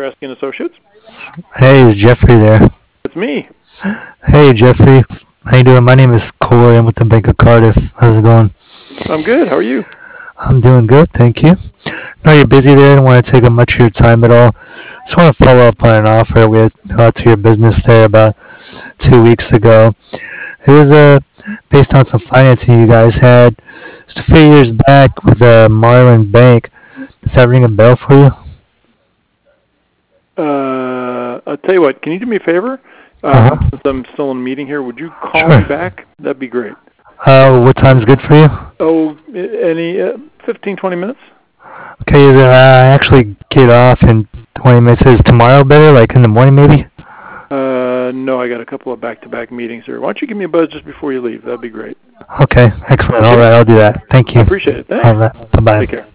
Raskin Associates. Hey, is Jeffrey there? It's me. Hey, Jeffrey. How you doing? My name is Corey. I'm with the Bank of Cardiff. How's it going? I'm good. How are you? I'm doing good, thank you. No, you're busy there. I don't want to take up much of your time at all. Just want to follow up on an offer we had to your business there about 2 weeks ago. It was based on some financing you guys had just a few years back with Marlin Bank. Does that ring a bell for you? I'll tell you what. Can you do me a favor? Since I'm still in a meeting here, would you call me back? That'd be great. What time's good for you? Oh, any 15, 20 minutes? Okay, I actually get off in 20 minutes. Is tomorrow better, like in the morning maybe? No, I got a couple of back-to-back meetings here. Why don't you give me a buzz just before you leave? That'd be great. Okay, excellent. All right, I'll do that. Thank you. I appreciate it. Thanks. All right, bye-bye. Take care.